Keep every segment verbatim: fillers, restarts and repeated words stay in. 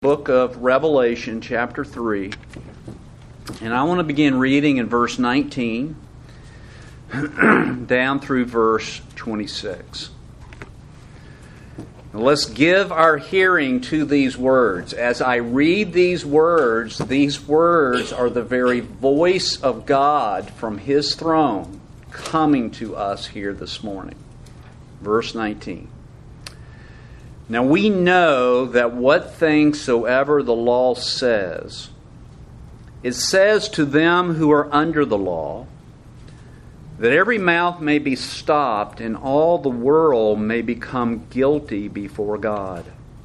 Book of Revelation, chapter three. And I want to begin reading in verse nineteen down through verse twenty-six. Now let's give our hearing to these words. As I read these words, these words are the very voice of God from His throne coming to us here this morning. Verse nineteen. Now we know that what things soever the law says, it says to them who are under the law, that every mouth may be stopped and all the world may become guilty before God.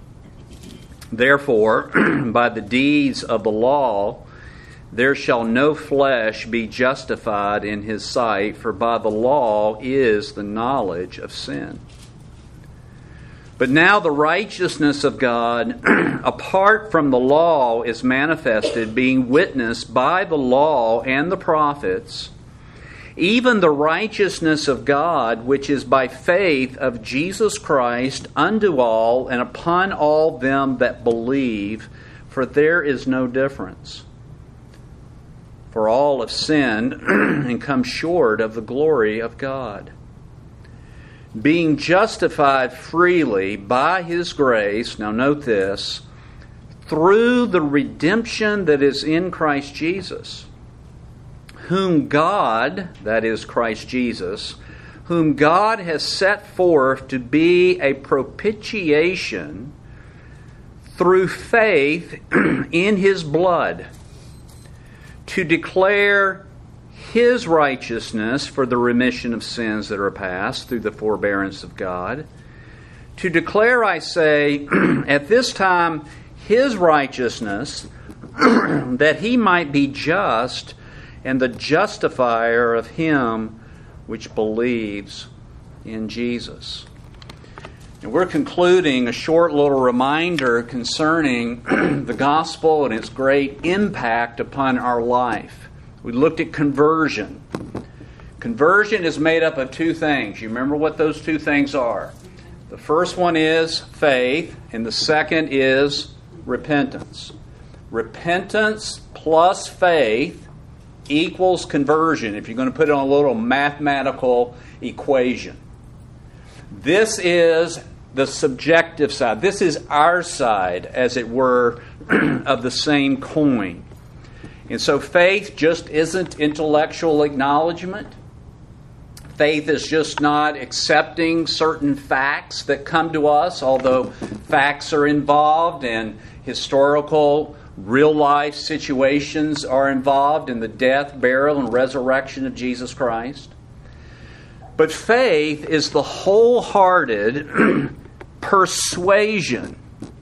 Therefore, by the deeds of the law, there shall no flesh be justified in his sight, for by the law is the knowledge of sin. But now the righteousness of God, apart from the law, is manifested, being witnessed by the law and the prophets, even the righteousness of God, which is by faith of Jesus Christ unto all and upon all them that believe, for there is no difference. For all have sinned and come short of the glory of God, being justified freely by His grace, now note this, through the redemption that is in Christ Jesus, whom God, that is Christ Jesus, whom God has set forth to be a propitiation through faith in His blood, to declare His righteousness for the remission of sins that are past through the forbearance of God. To declare, I say, at this time, His righteousness, that He might be just and the justifier of him which believes in Jesus. And we're concluding a short little reminder concerning the gospel and its great impact upon our life. We looked at conversion. Conversion is made up of two things. You remember what those two things are. The first one is faith, and the second is repentance. Repentance plus faith equals conversion, if you're going to put it on a little mathematical equation. This is the subjective side. This is our side, as it were, of the same coin. And so faith just isn't intellectual acknowledgement. Faith is just not accepting certain facts that come to us, although facts are involved and historical, real-life situations are involved in the death, burial, and resurrection of Jesus Christ. But faith is the wholehearted persuasion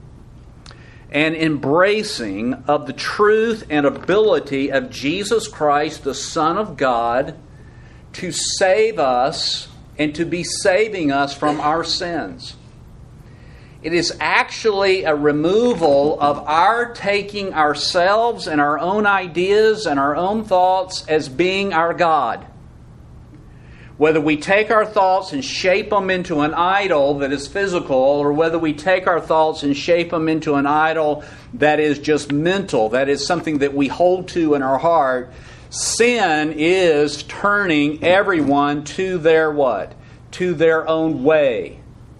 and embracing of the truth and ability of Jesus Christ, the Son of God, to save us and to be saving us from our sins. It is actually a removal of our taking ourselves and our own ideas and our own thoughts as being our God. Whether we take our thoughts and shape them into an idol that is physical, or whether we take our thoughts and shape them into an idol that is just mental, that is something that we hold to in our heart, sin is turning everyone to their what? To their own way.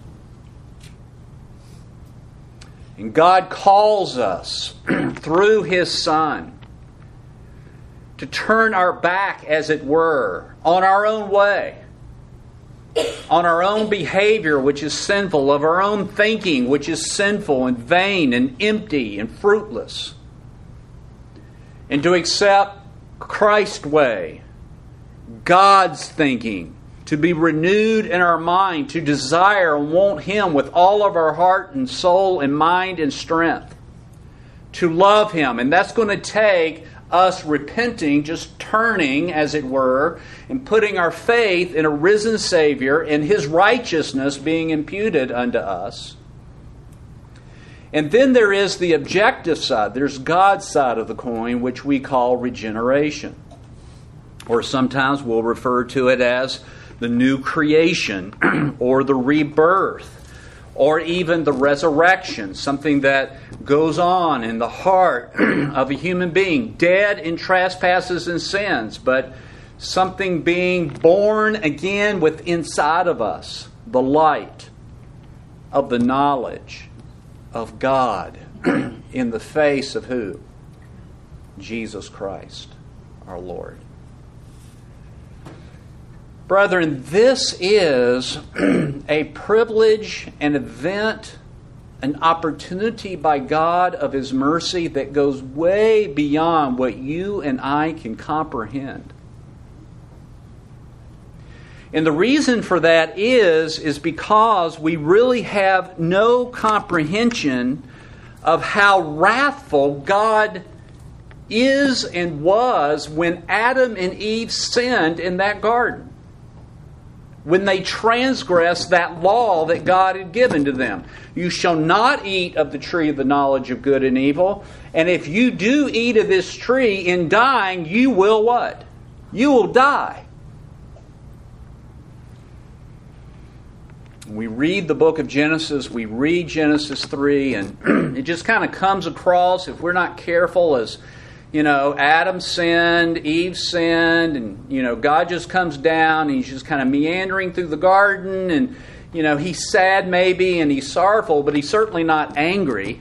And God calls us through His Son to turn our back, as it were, on our own way, on our own behavior, which is sinful, of our own thinking, which is sinful and vain and empty and fruitless, and to accept Christ's way, God's thinking, to be renewed in our mind, to desire and want Him with all of our heart and soul and mind and strength, to love Him. And that's going to take us repenting, just turning, as it were, and putting our faith in a risen Savior and His righteousness being imputed unto us. And then there is the objective side. There's God's side of the coin, which we call regeneration. Or sometimes we'll refer to it as the new creation or the rebirth, or even the resurrection, something that goes on in the heart of a human being, dead in trespasses and sins, but something being born again within inside of us, the light of the knowledge of God in the face of who? Jesus Christ, our Lord. Brethren, this is a privilege, an event, an opportunity by God of His mercy that goes way beyond what you and I can comprehend. And the reason for that is, is because we really have no comprehension of how wrathful God is and was when Adam and Eve sinned in that garden. When they transgressed that law that God had given to them. You shall not eat of the tree of the knowledge of good and evil. And if you do eat of this tree, in dying, you will what? You will die. We read the book of Genesis, we read Genesis three, and it just kind of comes across, if we're not careful, as, you know, Adam sinned, Eve sinned, and, you know, God just comes down, and He's just kind of meandering through the garden, and, you know, He's sad maybe, and He's sorrowful, but He's certainly not angry.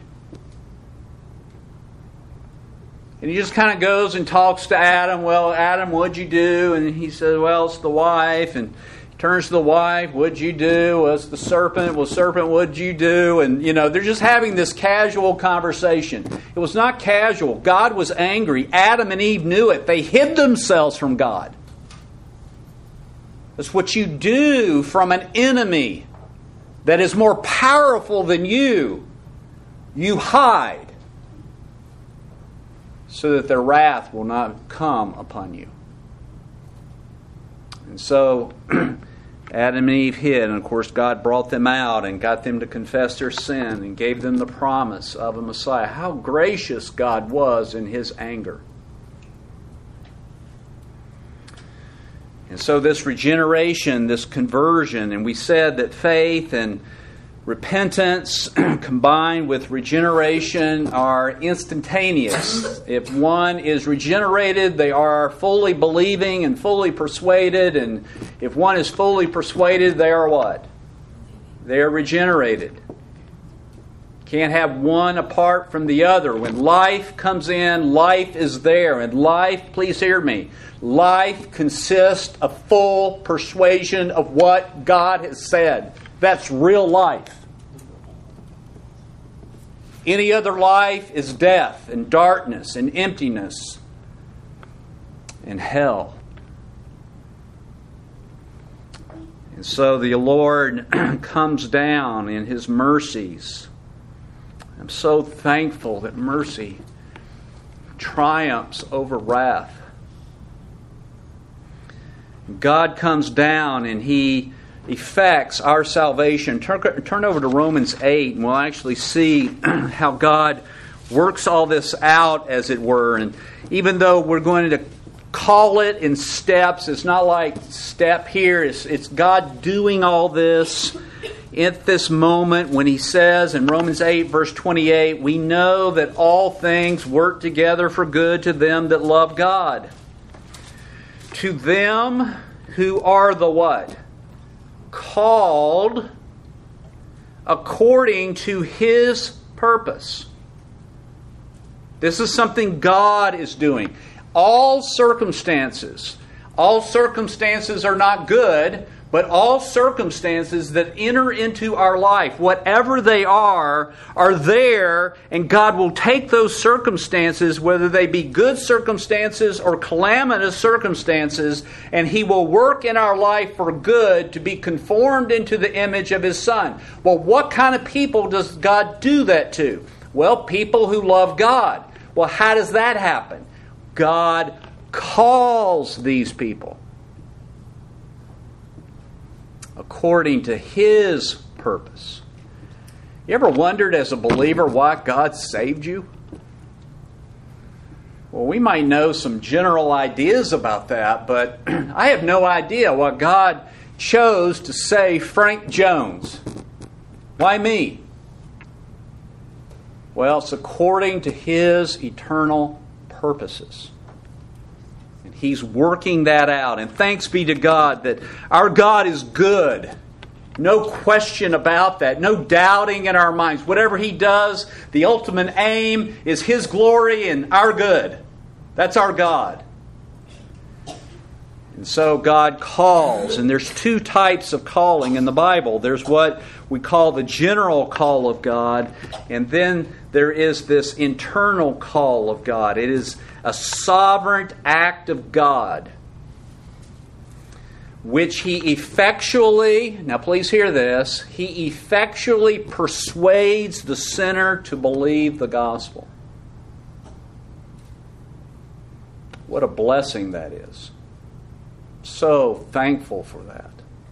And He just kind of goes and talks to Adam. Well, Adam, what'd you do? And he says, well, it's the wife. And turns to the wife, what'd you do? Well, it's the serpent. Well, serpent, what'd you do? And, you know, they're just having this casual conversation. It was not casual. God was angry. Adam and Eve knew it. They hid themselves from God. That's what you do from an enemy that is more powerful than you. You hide so that their wrath will not come upon you. And so Adam and Eve hid, and of course God brought them out and got them to confess their sin and gave them the promise of a Messiah. How gracious God was in His anger. And so this regeneration, this conversion, and we said that faith and repentance combined with regeneration are instantaneous. If one is regenerated, they are fully believing and fully persuaded. And if one is fully persuaded, they are what? They are regenerated. Can't have one apart from the other. When life comes in, life is there. And life, please hear me, life consists of full persuasion of what God has said. That's real life. Any other life is death and darkness and emptiness and hell. And so the Lord comes down in His mercies. I'm so thankful that mercy triumphs over wrath. God comes down and He effects our salvation. Turn, turn over to Romans eight, and we'll actually see how God works all this out, as it were. And even though we're going to call it in steps, it's not like step here. It's, it's God doing all this at this moment when He says in Romans eight, verse twenty-eight, we know that all things work together for good to them that love God. To them who are the what? Called according to His purpose. This is something God is doing. All circumstances, all circumstances are not good, but all circumstances that enter into our life, whatever they are, are there, and God will take those circumstances, whether they be good circumstances or calamitous circumstances, and He will work in our life for good to be conformed into the image of His Son. Well, what kind of people does God do that to? Well, people who love God. Well, how does that happen? God calls these people according to His purpose. You ever wondered as a believer why God saved you? Well, we might know some general ideas about that, but I have no idea why God chose to save Frank Jones. Why me? Well, it's according to His eternal purposes. And He's working that out. And thanks be to God that our God is good. No question about that. No doubting in our minds. Whatever He does, the ultimate aim is His glory and our good. That's our God. And so God calls, and there's two types of calling in the Bible. There's what we call the general call of God, and then there is this internal call of God. It is a sovereign act of God, which He effectually, now please hear this, He effectually persuades the sinner to believe the gospel. What a blessing that is. So thankful for that.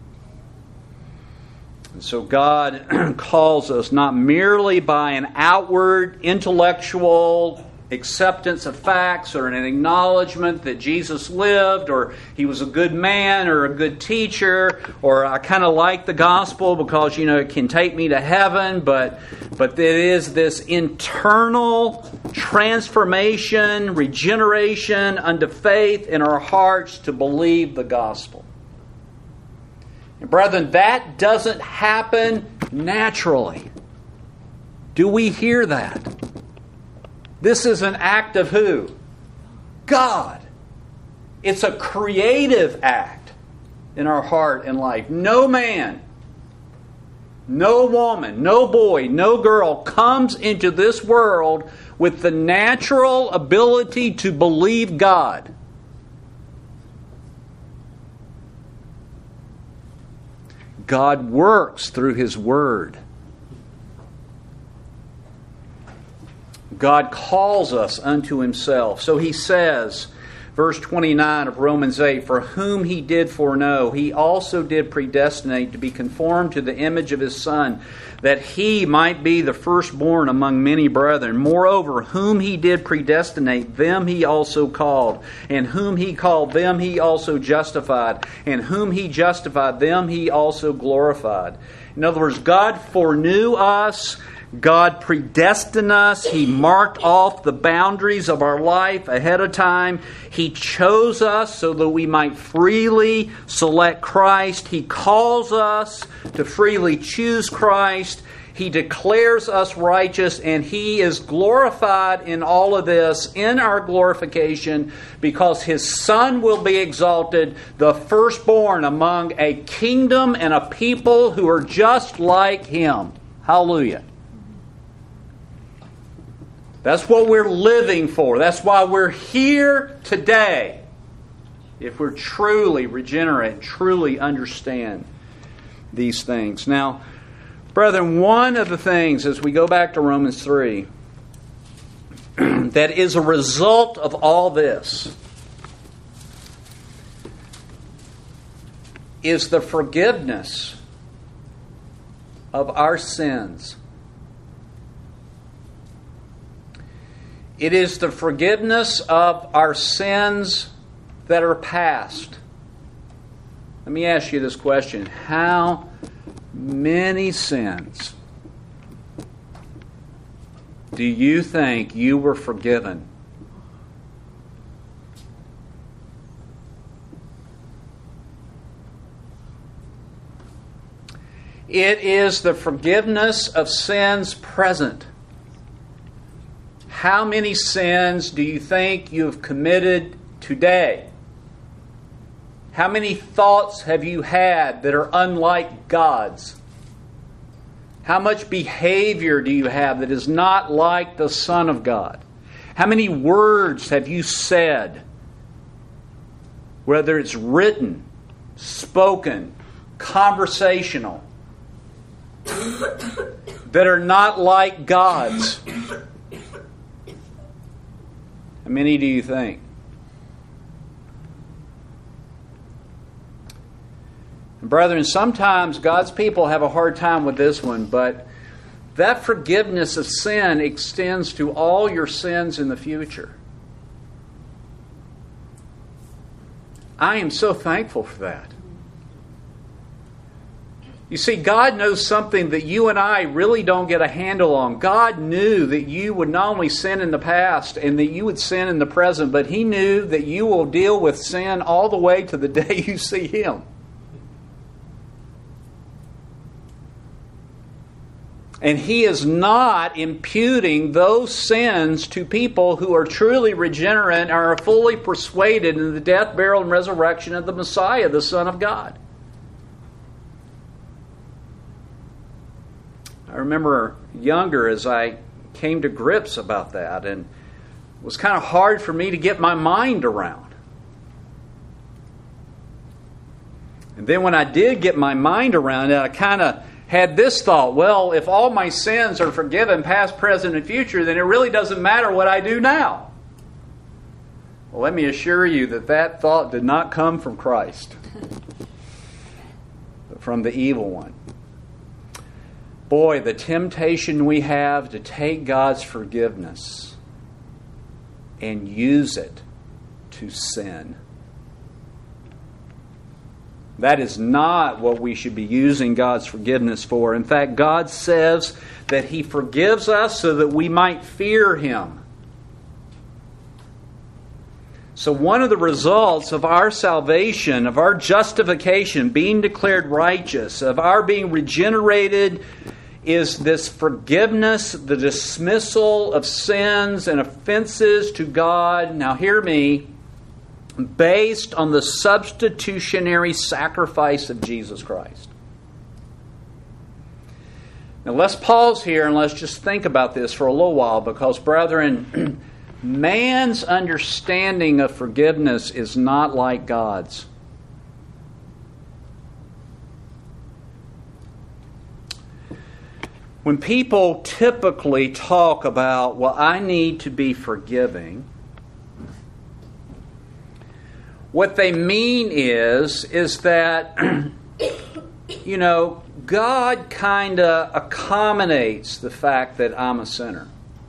And so God calls us not merely by an outward intellectual acceptance of facts or an acknowledgement that Jesus lived or He was a good man or a good teacher or I kind of like the gospel because, you know, it can take me to heaven, but but it is this internal transformation, regeneration unto faith in our hearts to believe the gospel. And brethren, that doesn't happen naturally. Do we hear that? This is an act of who? God. It's a creative act in our heart and life. No man, no woman, no boy, no girl comes into this world with the natural ability to believe God. God works through His Word. God calls us unto Himself. So He says, verse twenty-nine of Romans eight, for whom He did foreknow, He also did predestinate to be conformed to the image of His Son, that He might be the firstborn among many brethren. Moreover, whom He did predestinate, them He also called. And whom He called, them He also justified. And whom He justified, them He also glorified. In other words, God foreknew us. God predestined us. He marked off the boundaries of our life ahead of time. He chose us so that we might freely select Christ. He calls us to freely choose Christ. He declares us righteous, and He is glorified in all of this, in our glorification, because His Son will be exalted, the firstborn among a kingdom and a people who are just like Him. Hallelujah. That's what we're living for. That's why we're here today. If we're truly regenerate, truly understand these things. Now, brethren, one of the things, as we go back to Romans three, that is a result of all this is the forgiveness of our sins. It is the forgiveness of our sins that are past. Let me ask you this question. How many sins do you think you were forgiven? It is the forgiveness of sins present. How many sins do you think you have committed today? How many thoughts have you had that are unlike God's? How much behavior do you have that is not like the Son of God? How many words have you said, whether it's written, spoken, conversational, that are not like God's? How many do you think? Brethren, sometimes God's people have a hard time with this one, but that forgiveness of sin extends to all your sins in the future. I am so thankful for that. You see, God knows something that you and I really don't get a handle on. God knew that you would not only sin in the past and that you would sin in the present, but He knew that you will deal with sin all the way to the day you see Him. And He is not imputing those sins to people who are truly regenerate and are fully persuaded in the death, burial, and resurrection of the Messiah, the Son of God. I remember younger as I came to grips about that, and it was kind of hard for me to get my mind around. And then when I did get my mind around it, I kind of had this thought, well, if all my sins are forgiven, past, present, and future, then it really doesn't matter what I do now. Well, let me assure you that that thought did not come from Christ, but from the evil one. Boy, the temptation we have to take God's forgiveness and use it to sin. That is not what we should be using God's forgiveness for. In fact, God says that He forgives us so that we might fear Him. So one of the results of our salvation, of our justification, being declared righteous, of our being regenerated, is this forgiveness, the dismissal of sins and offenses to God. Now hear me. Based on the substitutionary sacrifice of Jesus Christ. Now let's pause here and let's just think about this for a little while, because, brethren, man's understanding of forgiveness is not like God's. When people typically talk about, well, I need to be forgiving, what they mean is, is that, you know, God kind of accommodates the fact that I'm a sinner.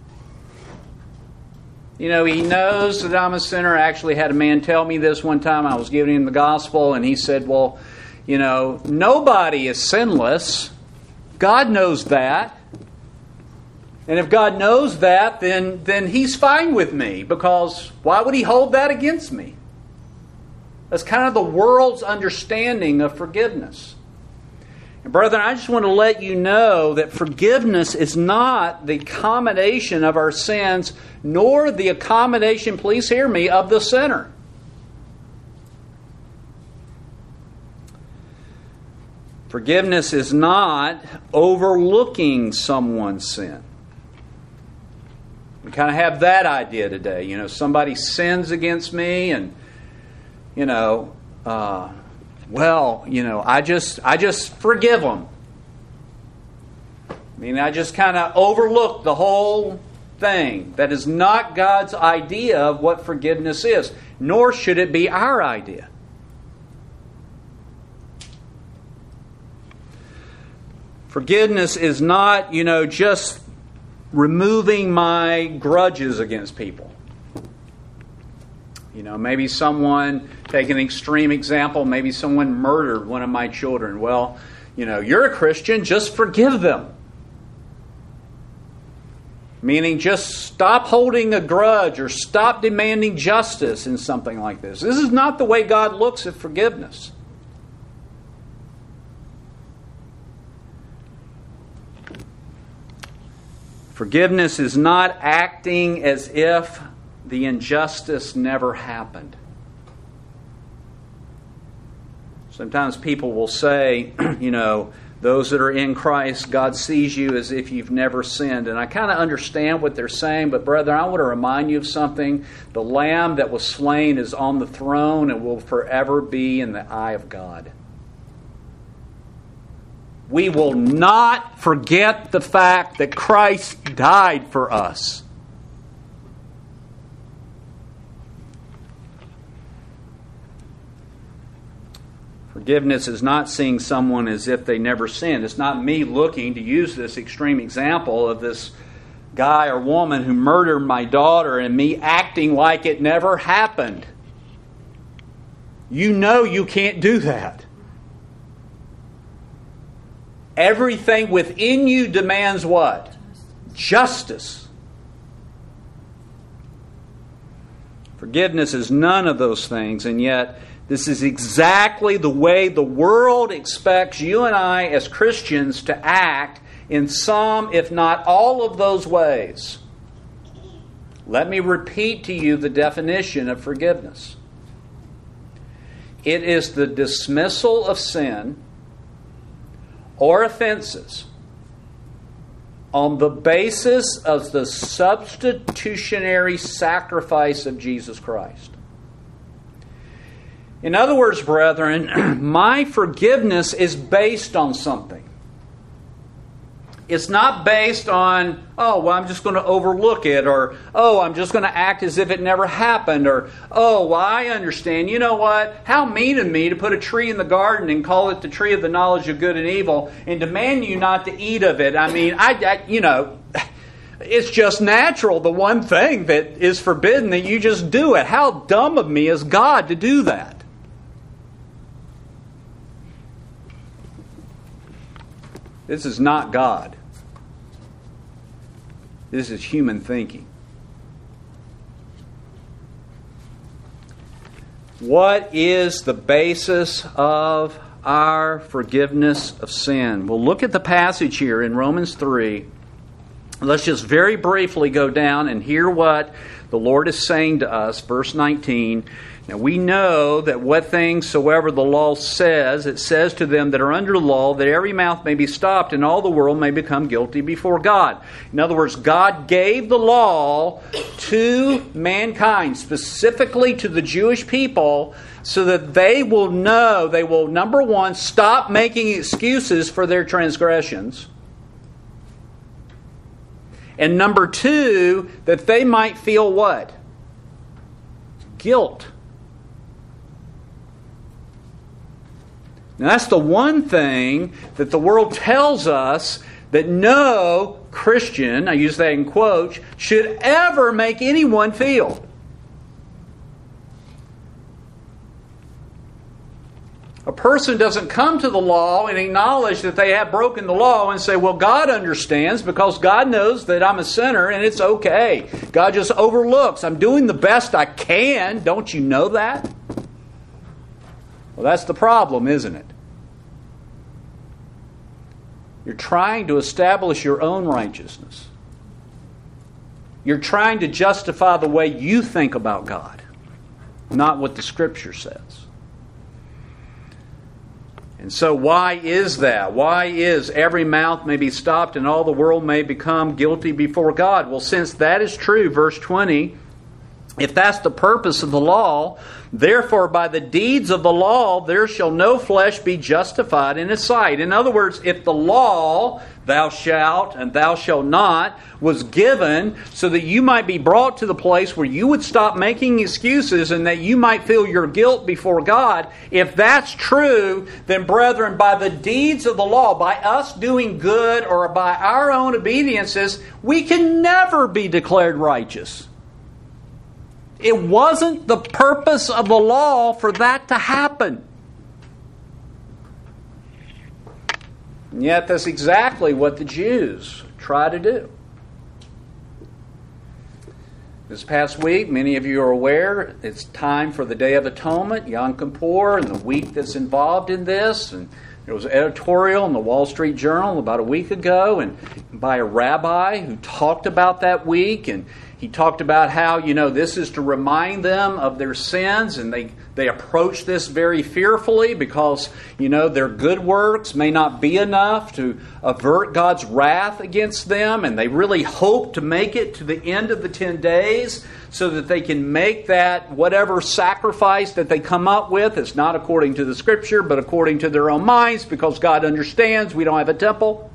You know, He knows that I'm a sinner. I actually had a man tell me this one time. I was giving him the gospel, and he said, well, you know, nobody is sinless. God knows that. And if God knows that, then, then He's fine with me, because why would He hold that against me? That's kind of the world's understanding of forgiveness. And brethren, I just want to let you know that forgiveness is not the accommodation of our sins, nor the accommodation, please hear me, of the sinner. Forgiveness is not overlooking someone's sin. We kind of have that idea today. You know, somebody sins against me, and You know, uh, well, you know, I just I just forgive them. I mean, I just kind of overlook the whole thing. That is not God's idea of what forgiveness is, nor should it be our idea. Forgiveness is not, you know, just removing my grudges against people. You know, maybe someone, take an extreme example, maybe someone murdered one of my children. Well, you know, you're a Christian, just forgive them. Meaning just stop holding a grudge or stop demanding justice in something like this. This is not the way God looks at forgiveness. Forgiveness is not acting as if the injustice never happened. Sometimes people will say, you know, those that are in Christ, God sees you as if you've never sinned. And I kind of understand what they're saying, but brethren, I want to remind you of something. The Lamb that was slain is on the throne and will forever be in the eye of God. We will not forget the fact that Christ died for us. Forgiveness is not seeing someone as if they never sinned. It's not me looking to use this extreme example of this guy or woman who murdered my daughter and me acting like it never happened. You know you can't do that. Everything within you demands what? Justice. Forgiveness is none of those things, and yet this is exactly the way the world expects you and I as Christians to act in some, if not all of those ways. Let me repeat to you the definition of forgiveness. It is the dismissal of sin or offenses on the basis of the substitutionary sacrifice of Jesus Christ. In other words, brethren, my forgiveness is based on something. It's not based on, oh, well, I'm just going to overlook it, or, oh, I'm just going to act as if it never happened, or, oh, well, I understand. You know what? How mean of me to put a tree in the garden and call it the tree of the knowledge of good and evil and demand you not to eat of it. I mean, I, I you know, it's just natural. The one thing that is forbidden, that you just do it. How dumb of me is God to do that? This is not God. This is human thinking. What is the basis of our forgiveness of sin? Well, look at the passage here in Romans three. Let's just very briefly go down and hear what the Lord is saying to us. Verse nineteen. Now we know that what things soever the law says, it says to them that are under the law, that every mouth may be stopped and all the world may become guilty before God. In other words, God gave the law to mankind, specifically to the Jewish people, so that they will know, they will, number one, stop making excuses for their transgressions. And number two, that they might feel what? Guilt. Now that's the one thing that the world tells us that no Christian, I use that in quotes, should ever make anyone feel. A person doesn't come to the law and acknowledge that they have broken the law and say, well, God understands because God knows that I'm a sinner and it's okay. God just overlooks. I'm doing the best I can. Don't you know that? Well, that's the problem, isn't it? You're trying to establish your own righteousness. You're trying to justify the way you think about God, not what the Scripture says. And so why is that? Why is every mouth may be stopped and all the world may become guilty before God? Well, since that is true, verse twenty, if that's the purpose of the law, therefore by the deeds of the law there shall no flesh be justified in His sight. In other words, if the law, thou shalt and thou shalt not, was given so that you might be brought to the place where you would stop making excuses and that you might feel your guilt before God, if that's true, then brethren, by the deeds of the law, by us doing good or by our own obediences, we can never be declared righteous. It wasn't the purpose of the law for that to happen. And yet that's exactly what the Jews try to do. This past week, many of you are aware, it's time for the Day of Atonement, Yom Kippur, and the week that's involved in this. And there was an editorial in the Wall Street Journal about a week ago and by a rabbi who talked about that week, and he talked about how, you know, this is to remind them of their sins, and they, they approach this very fearfully because, you know, their good works may not be enough to avert God's wrath against them, and they really hope to make it to the end of the ten days so that they can make that whatever sacrifice that they come up with. It's not according to the Scripture, but according to their own minds, because God understands we don't have a temple.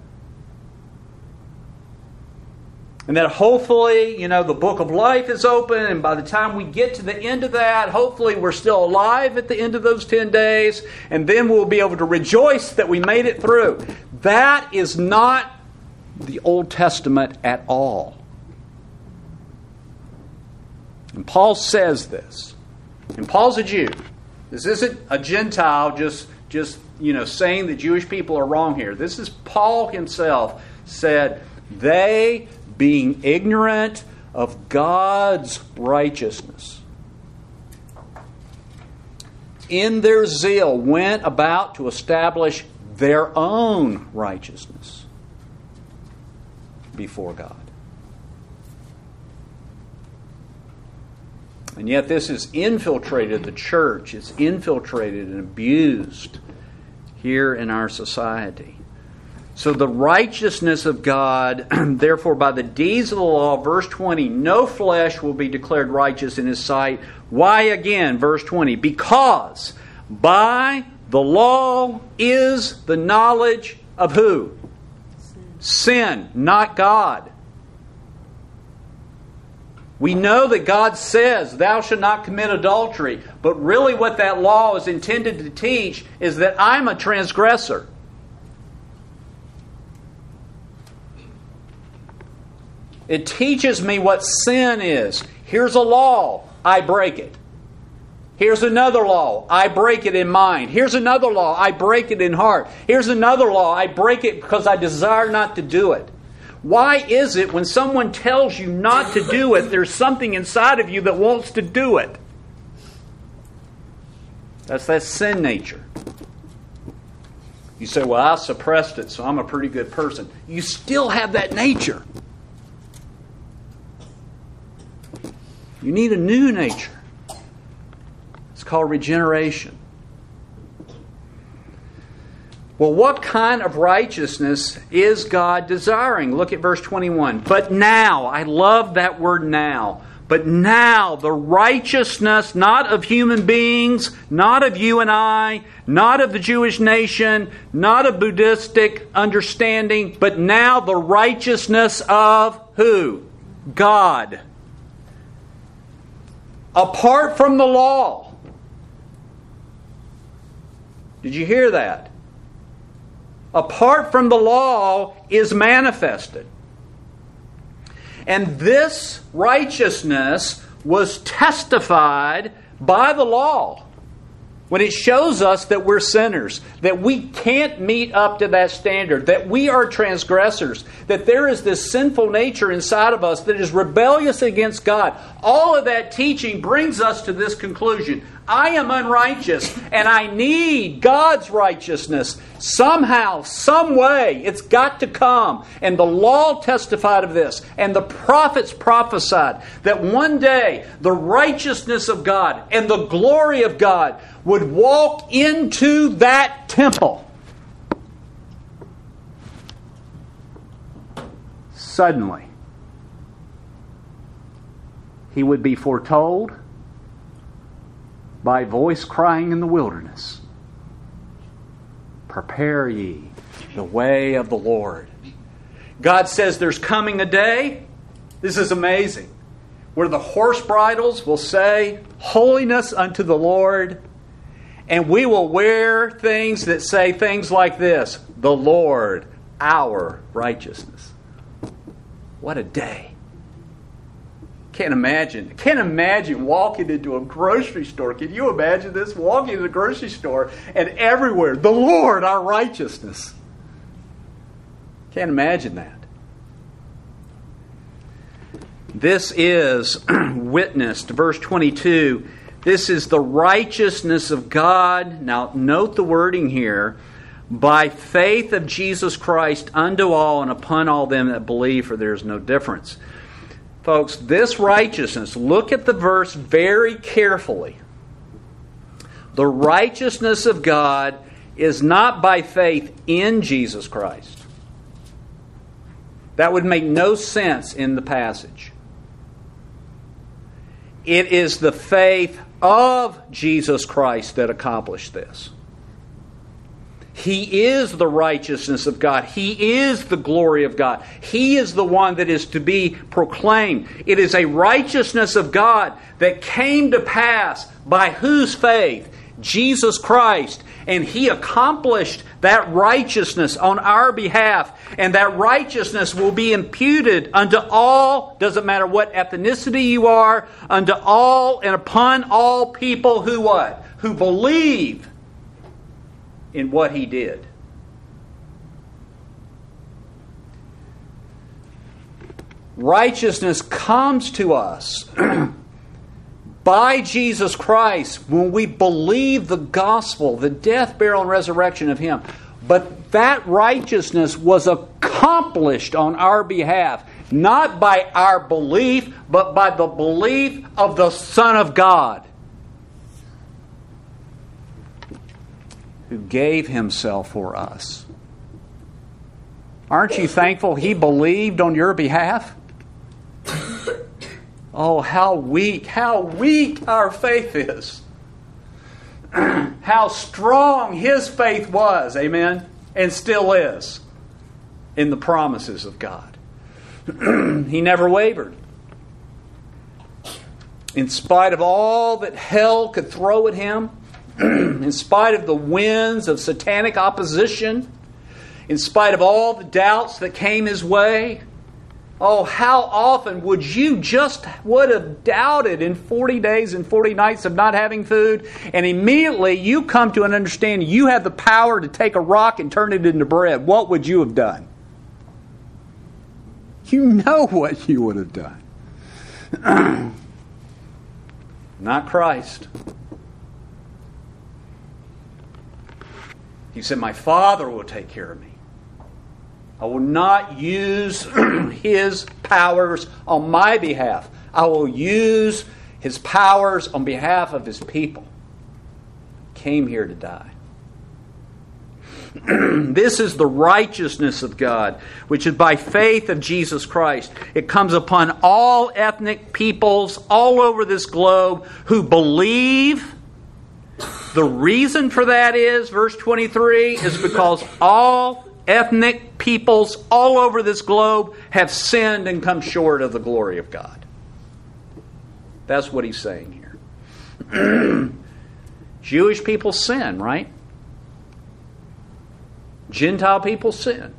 And that hopefully, you know, the book of life is open, and by the time we get to the end of that, hopefully we're still alive at the end of those ten days, and then we'll be able to rejoice that we made it through. That is not the Old Testament at all. And Paul says this. And Paul's a Jew. This isn't a Gentile just just, you know, saying the Jewish people are wrong here. This is Paul himself said, they being ignorant of God's righteousness, in their zeal went about to establish their own righteousness before God. And yet this has infiltrated the church. It's infiltrated and abused here in our society. So the righteousness of God, therefore by the deeds of the law, verse twenty, no flesh will be declared righteous in His sight. Why again? Verse twenty, because by the law is the knowledge of who? Sin, Sin, not God. We know that God says, thou shalt not commit adultery. But really what that law is intended to teach is that I'm a transgressor. It teaches me what sin is. Here's a law, I break it. Here's another law, I break it in mind. Here's another law, I break it in heart. Here's another law, I break it because I desire not to do it. Why is it when someone tells you not to do it, there's something inside of you that wants to do it? That's that sin nature. You say, well, I suppressed it, so I'm a pretty good person. You still have that nature. You need a new nature. It's called regeneration. Well, what kind of righteousness is God desiring? Look at verse twenty-one. But now, I love that word now. But now, the righteousness not of human beings, not of you and I, not of the Jewish nation, not of Buddhistic understanding, but now the righteousness of who? God. Apart from the law. Did you hear that? Apart from the law is manifested. And this righteousness was testified by the law when it shows us that we're sinners, that we can't meet up to that standard, that we are transgressors, that there is this sinful nature inside of us that is rebellious against God. All of that teaching brings us to this conclusion. I am unrighteous and I need God's righteousness somehow, some way. It's got to come. And the law testified of this. And the prophets prophesied that one day the righteousness of God and the glory of God would walk into that temple. Suddenly, He would be foretold by voice crying in the wilderness, prepare ye the way of the Lord. God says there's coming a day, this is amazing, where the horse bridles will say, holiness unto the Lord, and we will wear things that say things like this, the Lord, our righteousness. What a day. Can't imagine. Can't imagine walking into a grocery store. Can you imagine this? Walking into the grocery store and everywhere, the Lord, our righteousness. Can't imagine that. This is witnessed. Verse twenty-two. This is the righteousness of God. Now, note the wording here. By faith of Jesus Christ unto all and upon all them that believe, for there is no difference. Folks, this righteousness, look at the verse very carefully. The righteousness of God is not by faith in Jesus Christ. That would make no sense in the passage. It is the faith of Jesus Christ that accomplished this. He is the righteousness of God. He is the glory of God. He is the one that is to be proclaimed. It is a righteousness of God that came to pass by whose faith? Jesus Christ. And He accomplished that righteousness on our behalf. And that righteousness will be imputed unto all, doesn't matter what ethnicity you are, unto all and upon all people who what? Who believe. in what He did. Righteousness comes to us by Jesus Christ when we believe the gospel, the death, burial, and resurrection of Him. But that righteousness was accomplished on our behalf, not by our belief, but by the belief of the Son of God, who gave Himself for us. Aren't you thankful He believed on your behalf? Oh, how weak, how weak our faith is. How strong His faith was, amen, and still is in the promises of God. He never wavered. In spite of all that hell could throw at Him, in spite of the winds of satanic opposition, in spite of all the doubts that came His way, oh, how often would you just would have doubted in forty days and forty nights of not having food, and immediately you come to an understanding you have the power to take a rock and turn it into bread. What would you have done? You know what you would have done. Not Christ. He said, my Father will take care of me. I will not use His powers on my behalf. I will use His powers on behalf of His people. Came here to die. This is the righteousness of God, which is by faith of Jesus Christ. It comes upon all ethnic peoples all over this globe who believe. The reason for that is, verse twenty-three, is because all ethnic peoples all over this globe have sinned and come short of the glory of God. That's what he's saying here. Jewish people sin, right? Gentile people sin.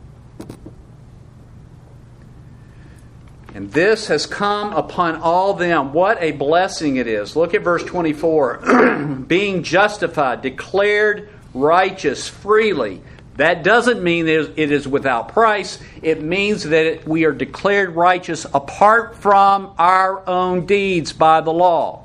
And this has come upon all them. What a blessing it is. Look at verse twenty-four. Being justified, declared righteous freely. That doesn't mean it is without price. It means that it, we are declared righteous apart from our own deeds by the law.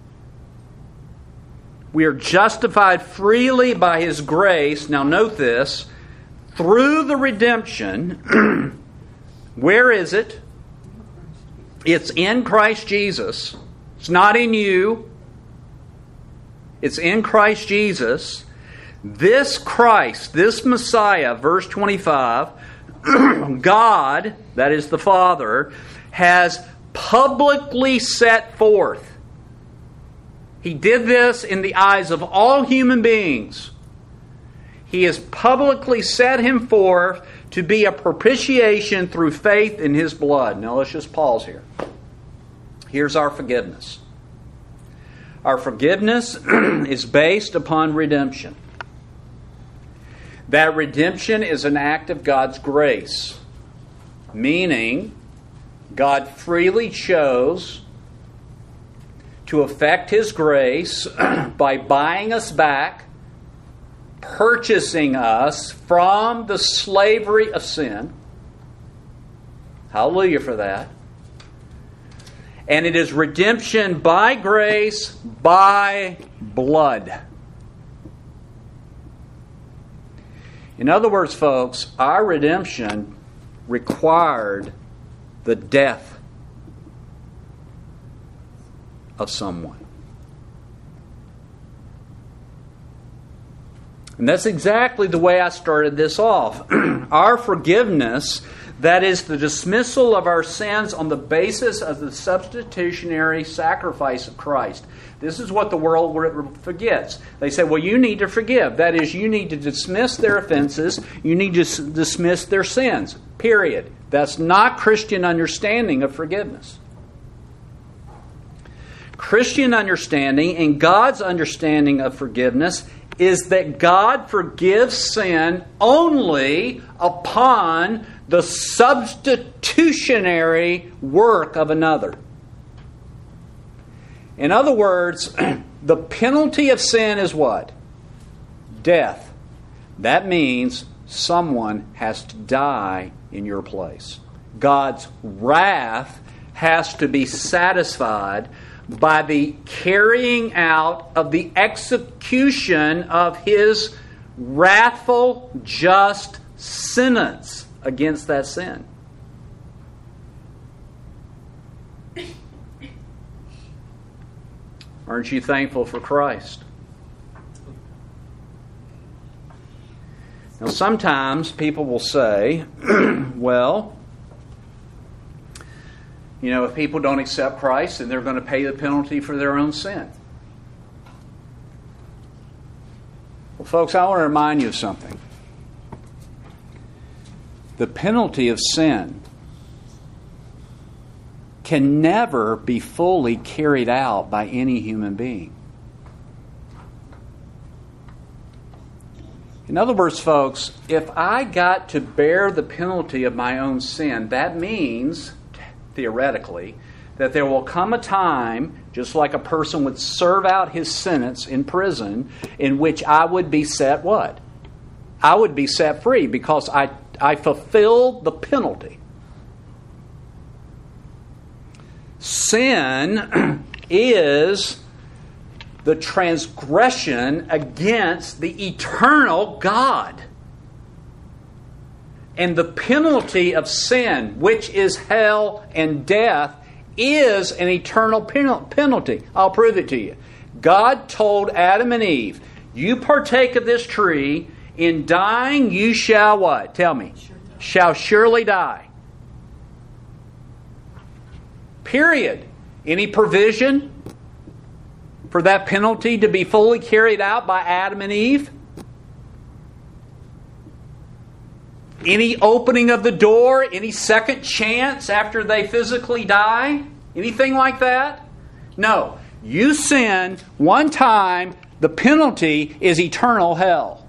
We are justified freely by His grace. Now note this. Through the redemption, where is it? It's in Christ Jesus. It's not in you. It's in Christ Jesus. This Christ, this Messiah, verse twenty-five, God, that is the Father, has publicly set forth. He did this in the eyes of all human beings. He has publicly set Him forth to be a propitiation through faith in His blood. Now let's just pause here. Here's our forgiveness. Our forgiveness is based upon redemption. That redemption is an act of God's grace, meaning God freely chose to effect His grace by buying us back, purchasing us from the slavery of sin. Hallelujah for that. And it is redemption by grace, by blood. In other words, folks, our redemption required the death of someone. And that's exactly the way I started this off. Our forgiveness, that is the dismissal of our sins on the basis of the substitutionary sacrifice of Christ. This is what the world forgets. They say, well, you need to forgive. That is, you need to dismiss their offenses. You need to dismiss their sins. Period. That's not Christian understanding of forgiveness. Christian understanding and God's understanding of forgiveness is that God forgives sin only upon the substitutionary work of another. In other words, the penalty of sin is what? Death. That means someone has to die in your place. God's wrath has to be satisfied by the carrying out of the execution of His wrathful, just sentence against that sin. Aren't you thankful for Christ? Now, sometimes people will say, well, you know, if people don't accept Christ, then they're going to pay the penalty for their own sin. Well, folks, I want to remind you of something. The penalty of sin can never be fully carried out by any human being. In other words, folks, if I got to bear the penalty of my own sin, that means, theoretically, that there will come a time, just like a person would serve out his sentence in prison, in which I would be set what? I would be set free because I, I fulfilled the penalty. Sin is the transgression against the eternal God. And the penalty of sin, which is hell and death, is an eternal penalty. I'll prove it to you. God told Adam and Eve, you partake of this tree, in dying you shall what? Tell me. Shall surely die. Period. Any provision for that penalty to be fully carried out by Adam and Eve? Any opening of the door? Any second chance after they physically die? Anything like that? No. You sin one time, the penalty is eternal hell.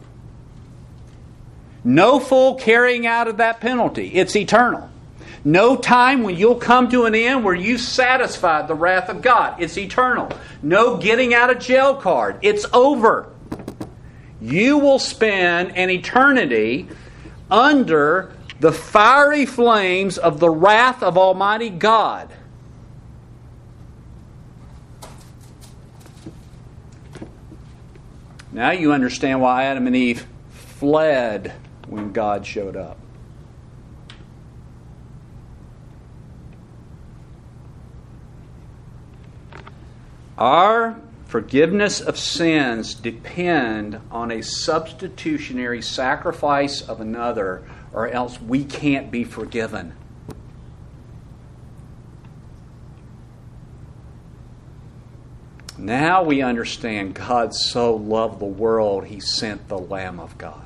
No full carrying out of that penalty. It's eternal. No time when you'll come to an end where you've satisfied the wrath of God. It's eternal. No getting out of jail card. It's over. You will spend an eternity under the fiery flames of the wrath of Almighty God. Now you understand why Adam and Eve fled when God showed up. Our forgiveness of sins depend on a substitutionary sacrifice of another, or else we can't be forgiven. Now we understand God so loved the world, He sent the Lamb of God.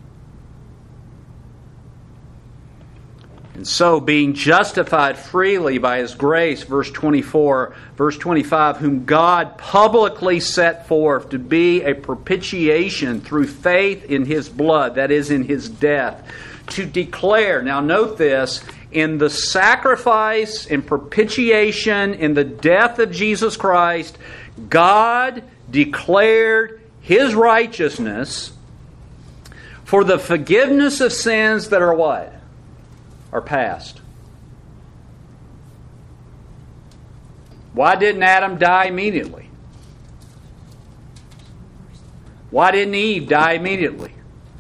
And so, being justified freely by His grace, verse twenty-four, verse twenty-five, whom God publicly set forth to be a propitiation through faith in His blood, that is, in His death, to declare, now note this, in the sacrifice and propitiation in the death of Jesus Christ, God declared His righteousness for the forgiveness of sins that are what? Are past. Why didn't Adam die immediately? Why didn't Eve die immediately?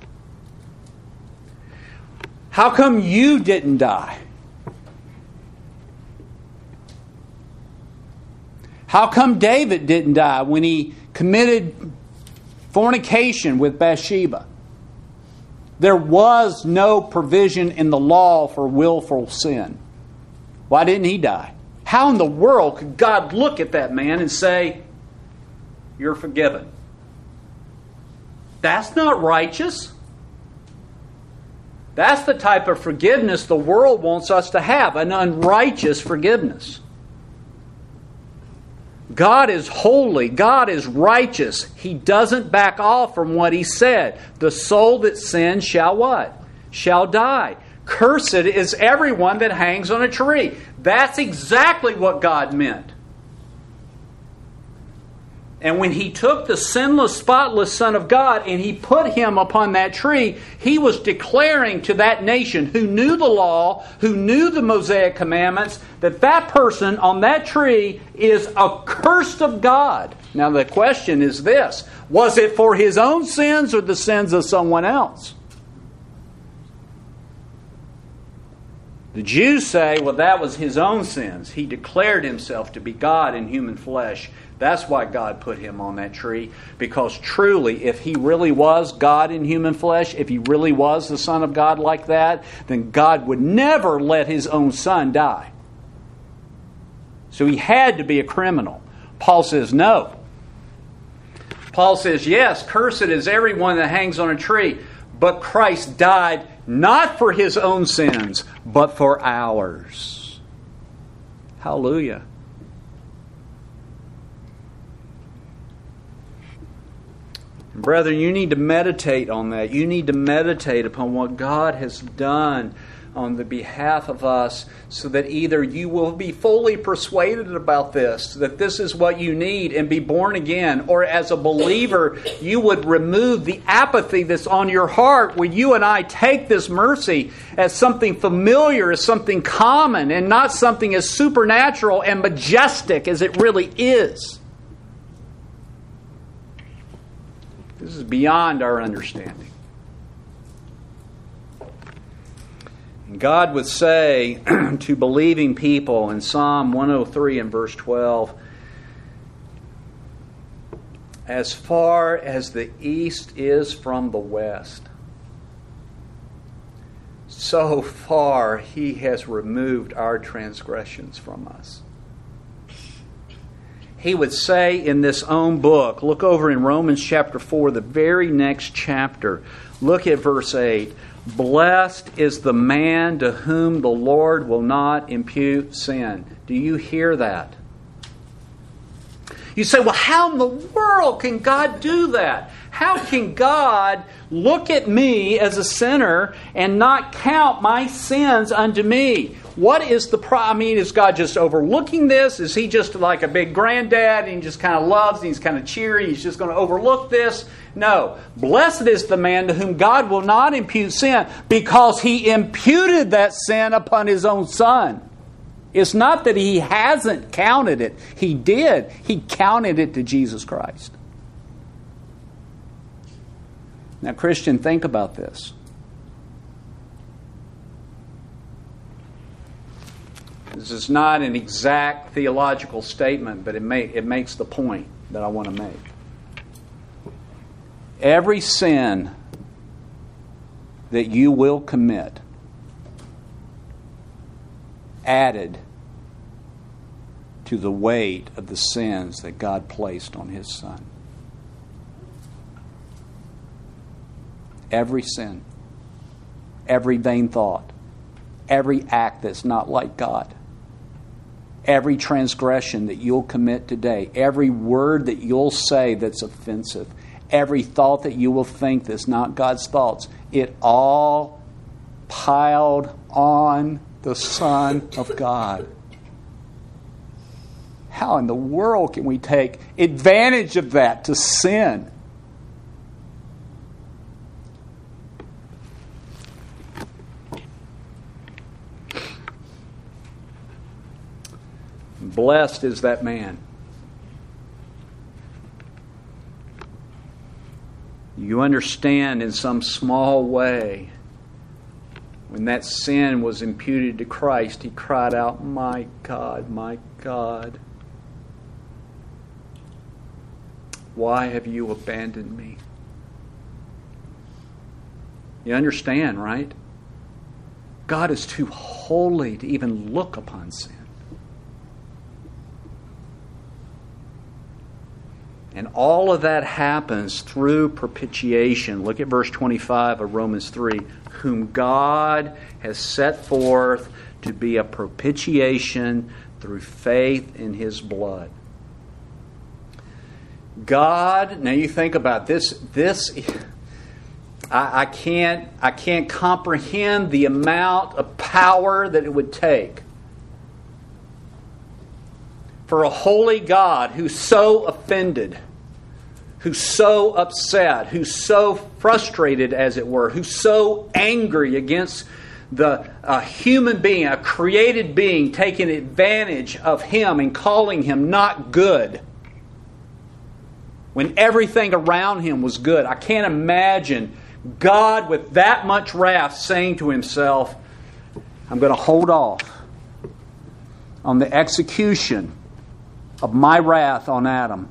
How come you didn't die? How come David didn't die when he committed fornication with Bathsheba? There was no provision in the law for willful sin. Why didn't he die? How in the world could God look at that man and say, you're forgiven? That's not righteous. That's the type of forgiveness the world wants us to have, an unrighteous forgiveness. God is holy. God is righteous. He doesn't back off from what He said. The soul that sins shall what? Shall die. Cursed is everyone that hangs on a tree. That's exactly what God meant. And when He took the sinless, spotless Son of God and He put Him upon that tree, He was declaring to that nation who knew the law, who knew the Mosaic commandments, that that person on that tree is accursed of God. Now the question is this: was it for his own sins or the sins of someone else? The Jews say, well, that was his own sins. He declared himself to be God in human flesh. That's why God put him on that tree. Because truly, if he really was God in human flesh, if he really was the Son of God like that, then God would never let his own Son die. So he had to be a criminal. Paul says no. Paul says, yes, cursed is everyone that hangs on a tree. But Christ died not for His own sins, but for ours. Hallelujah. Brethren, you need to meditate on that. You need to meditate upon what God has done on the behalf of us, so that either you will be fully persuaded about this, that this is what you need, and be born again, or as a believer, you would remove the apathy that's on your heart when you and I take this mercy as something familiar, as something common, and not something as supernatural and majestic as it really is. This is beyond our understanding. And God would say to believing people in Psalm one oh three and verse twelve, as far as the east is from the west, so far He has removed our transgressions from us. He would say in this own book, look over in Romans chapter four, the very next chapter, look at verse eight. Blessed is the man to whom the Lord will not impute sin. Do you hear that? You say, well, how in the world can God do that? How can God look at me as a sinner and not count my sins unto me? What is the problem? I mean, is God just overlooking this? Is He just like a big granddad and He just kind of loves and He's kind of cheery? He's just going to overlook this? No. Blessed is the man to whom God will not impute sin, because He imputed that sin upon His own Son. It's not that He hasn't counted it. He did. He counted it to Jesus Christ. Now, Christian, think about this. This is not an exact theological statement, but it, may, it makes the point that I want to make. Every sin that you will commit added to the weight of the sins that God placed on His Son. Every sin, every vain thought, every act that's not like God, every transgression that you'll commit today, every word that you'll say that's offensive, every thought that you will think that's not God's thoughts, it all piled on the Son of God. How in the world can we take advantage of that to sin? Blessed is that man. You understand in some small way, when that sin was imputed to Christ, He cried out, "My God, my God, why have you abandoned me?" You understand, right? God is too holy to even look upon sin. And all of that happens through propitiation. Look at verse twenty-five of Romans three. Whom God has set forth to be a propitiation through faith in His blood. God, now you think about this, this I, I can't I can't comprehend the amount of power that it would take for a holy God who's so offended, who's so upset, who's so frustrated, as it were, who's so angry against the a human being, a created being, taking advantage of Him and calling Him not good, when everything around Him was good. I can't imagine God with that much wrath saying to Himself, I'm going to hold off on the execution of my wrath on Adam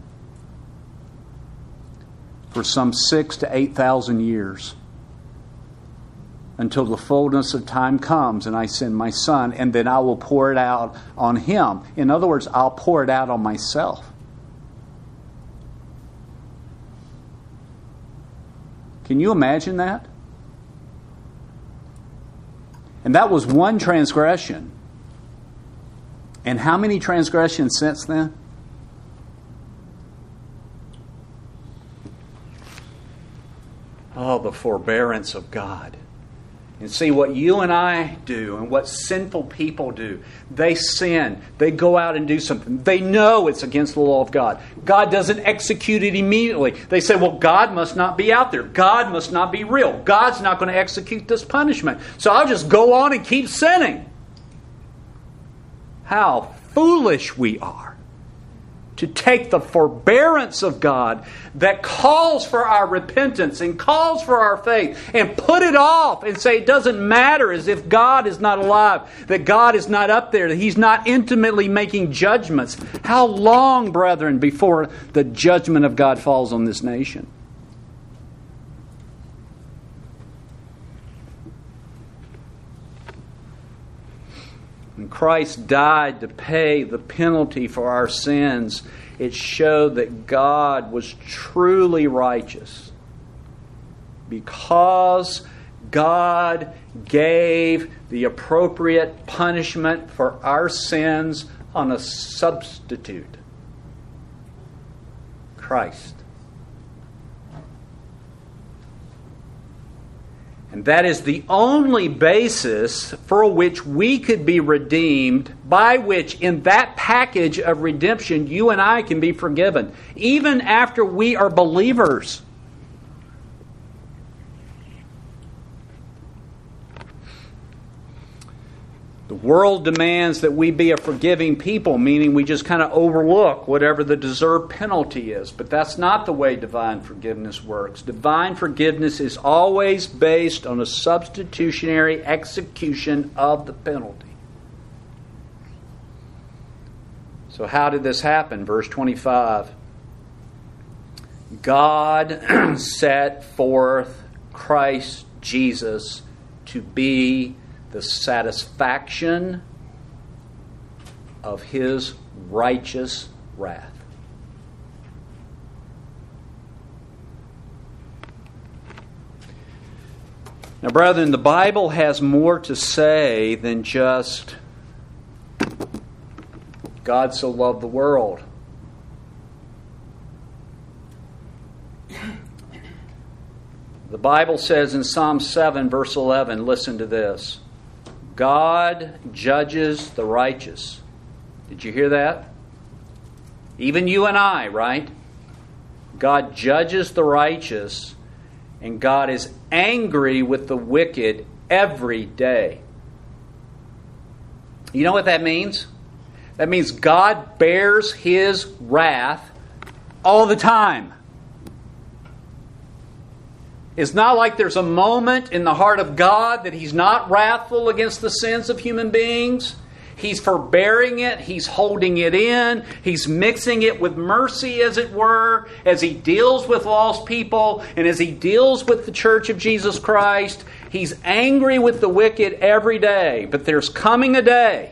for some six to eight thousand years, until the fullness of time comes and I send my Son, and then I will pour it out on him. In other words, I'll pour it out on myself. Can you imagine that? And that was one transgression. And how many transgressions since then? Oh, the forbearance of God. And see what you and I do and what sinful people do. They sin. They go out and do something. They know it's against the law of God. God doesn't execute it immediately. They say, well, God must not be out there. God must not be real. God's not going to execute this punishment. So I'll just go on and keep sinning. How foolish we are to take the forbearance of God that calls for our repentance and calls for our faith and put it off and say it doesn't matter, as if God is not alive, that God is not up there, that He's not intimately making judgments. How long, brethren, before the judgment of God falls on this nation? When Christ died to pay the penalty for our sins, it showed that God was truly righteous, because God gave the appropriate punishment for our sins on a substitute, Christ. And that is the only basis for which we could be redeemed, by which in that package of redemption you and I can be forgiven, even after we are believers. The world demands that we be a forgiving people, meaning we just kind of overlook whatever the deserved penalty is. But that's not the way divine forgiveness works. Divine forgiveness is always based on a substitutionary execution of the penalty. So how did this happen? Verse twenty-five. God set forth Christ Jesus to be the satisfaction of His righteous wrath. Now, brethren, the Bible has more to say than just God so loved the world. The Bible says in Psalm seven, verse eleven, listen to this. God judges the righteous. Did you hear that? Even you and I, right? God judges the righteous, and God is angry with the wicked every day. You know what that means? That means God bears His wrath all the time. It's not like there's a moment in the heart of God that He's not wrathful against the sins of human beings. He's forbearing it. He's holding it in. He's mixing it with mercy, as it were, as He deals with lost people and as He deals with the Church of Jesus Christ. He's angry with the wicked every day. But there's coming a day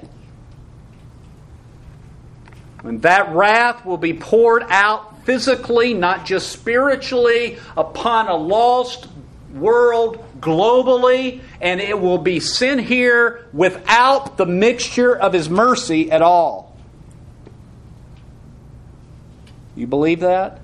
when that wrath will be poured out physically, not just spiritually, upon a lost world globally, and it will be sent here without the mixture of His mercy at all. You believe that?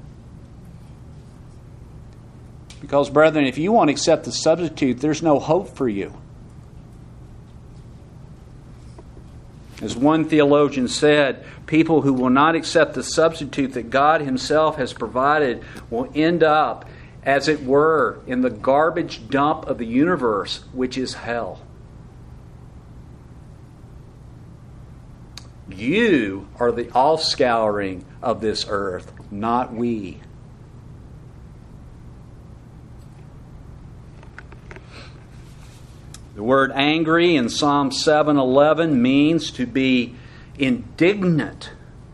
Because, brethren, if you won't accept the substitute, there's no hope for you. As one theologian said, people who will not accept the substitute that God Himself has provided will end up, as it were, in the garbage dump of the universe, which is hell. You are the offscouring of this earth, not we. The word angry in Psalm seven eleven means to be indignant.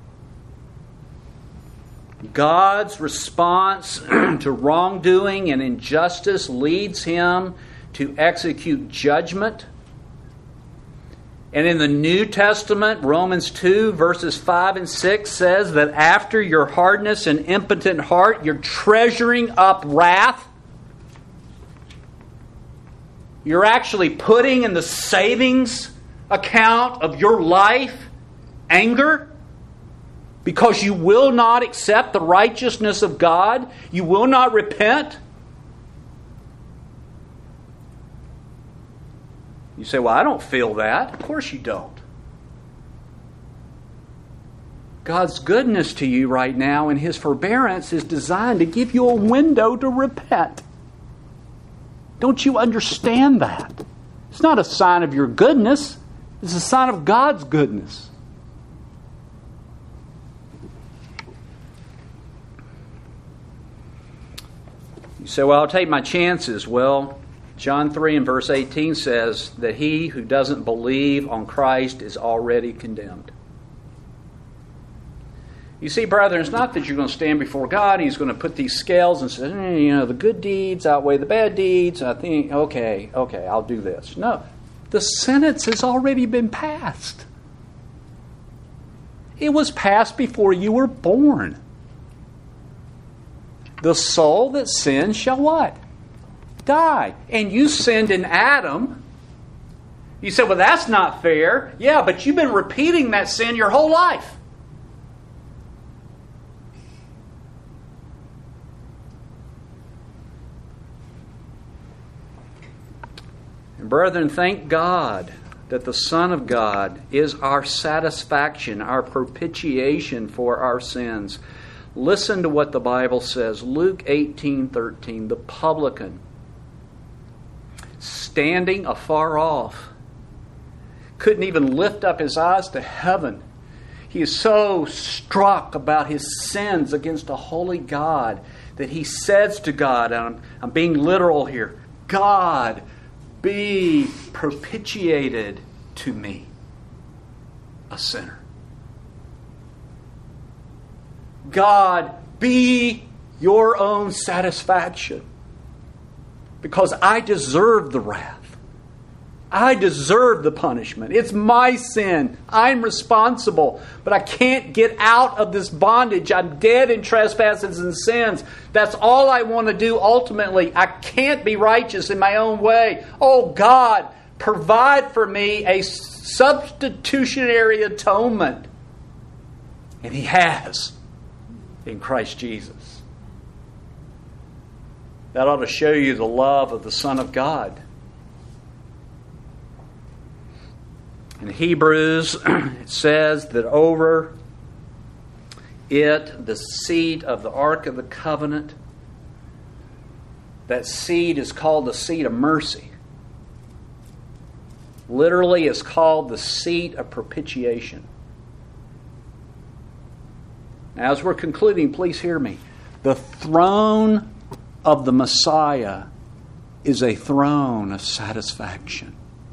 God's response to wrongdoing and injustice leads Him to execute judgment. And in the New Testament, Romans two, verses five and six says that after your hardness and impotent heart, you're treasuring up wrath. You're actually putting in the savings account of your life anger because you will not accept the righteousness of God. You will not repent. You say, well, I don't feel that. Of course you don't. God's goodness to you right now and His forbearance is designed to give you a window to repent. Don't you understand that? It's not a sign of your goodness. It's a sign of God's goodness. You say, well, I'll take my chances. Well, John three and verse eighteen says that he who doesn't believe on Christ is already condemned. You see, brethren, it's not that you're going to stand before God and He's going to put these scales and say, eh, you know, the good deeds outweigh the bad deeds. I think, okay, okay, I'll do this. No, the sentence has already been passed. It was passed before you were born. The soul that sins shall what? Die. And you sinned in Adam. You said, well, that's not fair. Yeah, but you've been repeating that sin your whole life. And brethren, thank God that the Son of God is our satisfaction, our propitiation for our sins. Listen to what the Bible says. Luke eighteen thirteen, the publican, standing afar off, couldn't even lift up his eyes to heaven. He is so struck about his sins against a holy God that he says to God, and I'm, I'm being literal here, God, be propitiated to me, a sinner. God, be your own satisfaction, because I deserve the wrath. I deserve the punishment. It's my sin. I'm responsible. But I can't get out of this bondage. I'm dead in trespasses and sins. That's all I want to do ultimately. I can't be righteous in my own way. Oh God, provide for me a substitutionary atonement. And He has in Christ Jesus. That ought to show you the love of the Son of God. In Hebrews, it says that over it, the seat of the Ark of the Covenant, that seat is called the seat of mercy. Literally, it's called the seat of propitiation. Now, as we're concluding, please hear me. The throne of the Messiah is a throne of satisfaction.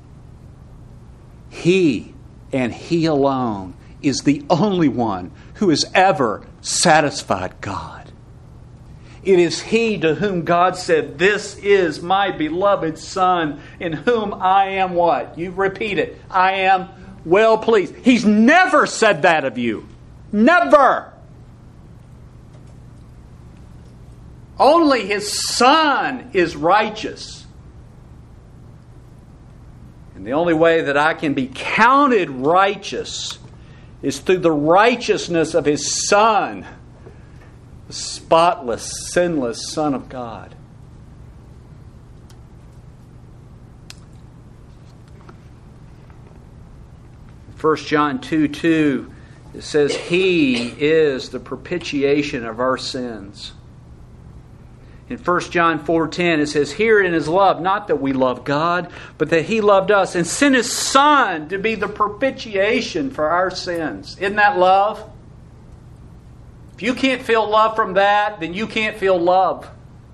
He and He alone is the only one who has ever satisfied God. It is He to whom God said, "This is my beloved Son, in whom I am" what? You repeat it. I am well pleased. He's never said that of you. Never. Only His Son is righteous. And the only way that I can be counted righteous is through the righteousness of His Son, the spotless, sinless Son of God. First John two two, it says, He is the propitiation of our sins. In First John four ten, it says, Herein is love, not that we love God, but that He loved us and sent His Son to be the propitiation for our sins. Isn't that love? If you can't feel love from that, then you can't feel love.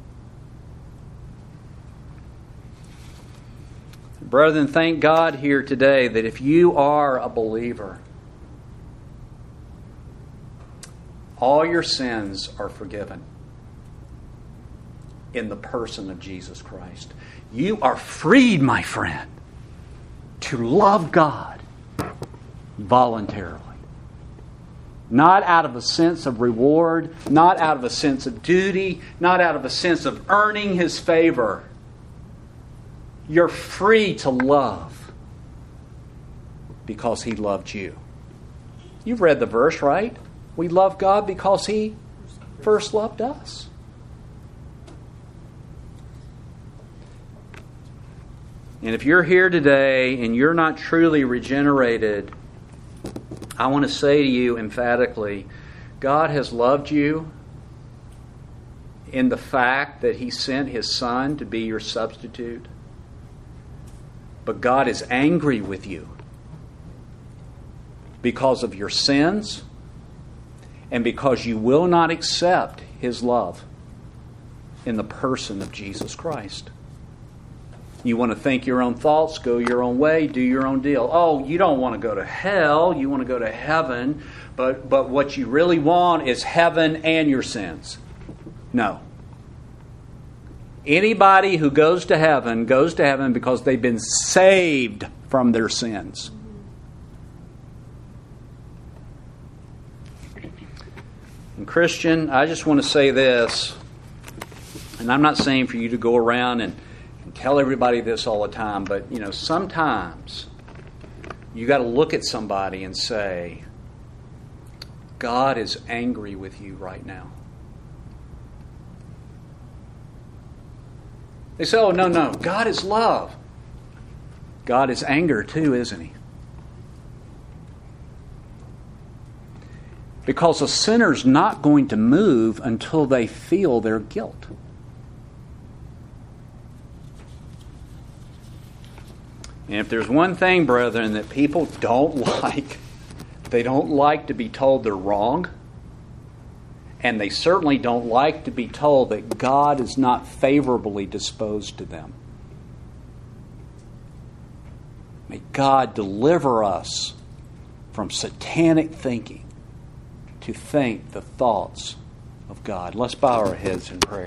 Brethren, thank God here today that if you are a believer, all your sins are forgiven in the person of Jesus Christ. You are freed, my friend, to love God voluntarily. Not out of a sense of reward, not out of a sense of duty, not out of a sense of earning His favor. You're free to love because He loved you. You've read the verse, right? We love God because He first loved us. And if you're here today and you're not truly regenerated, I want to say to you emphatically, God has loved you in the fact that He sent His Son to be your substitute. But God is angry with you because of your sins and because you will not accept His love in the person of Jesus Christ. You want to think your own thoughts, go your own way, do your own deal. Oh, you don't want to go to hell, you want to go to heaven, but, but what you really want is heaven and your sins. No. Anybody who goes to heaven goes to heaven because they've been saved from their sins. And Christian, I just want to say this, and I'm not saying for you to go around and tell everybody this all the time, but you know, sometimes you got to look at somebody and say, God is angry with you right now. They say, oh, no, no, God is love. God is anger too, isn't He? Because a sinner's not going to move until they feel their guilt. And if there's one thing, brethren, that people don't like, they don't like to be told they're wrong. And they certainly don't like to be told that God is not favorably disposed to them. May God deliver us from satanic thinking to think the thoughts of God. Let's bow our heads in prayer.